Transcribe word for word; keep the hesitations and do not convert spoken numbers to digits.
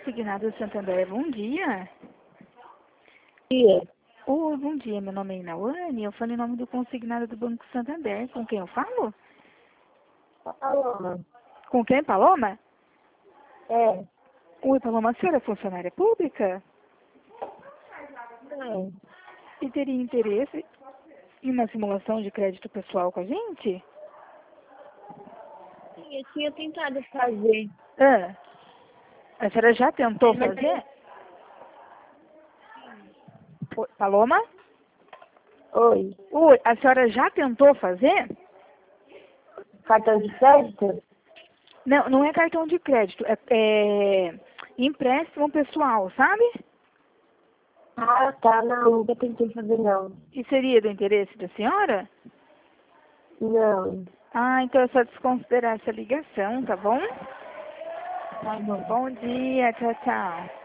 Consignado Santander, bom dia. Dia. Oi, bom dia, meu nome é Inawane, eu falo em nome do Consignado do Banco Santander. Com quem eu falo? Paloma. Com quem, Paloma? É. Oi, Paloma, a senhora é funcionária pública? É. E teria interesse em uma simulação de crédito pessoal com a gente? Sim, eu tinha tentado fazer. Ah, a senhora já tentou É, mas fazer? Oi, Paloma? Oi. Oi, a senhora já tentou fazer? Cartão de crédito? Não, não é cartão de crédito, é, é empréstimo pessoal, sabe? Ah, tá. Não, nunca tentei fazer, não. E seria do interesse da senhora? Não. Ah, então é só desconsiderar essa ligação, tá bom? Tá bom. Bom dia, tchau, tchau.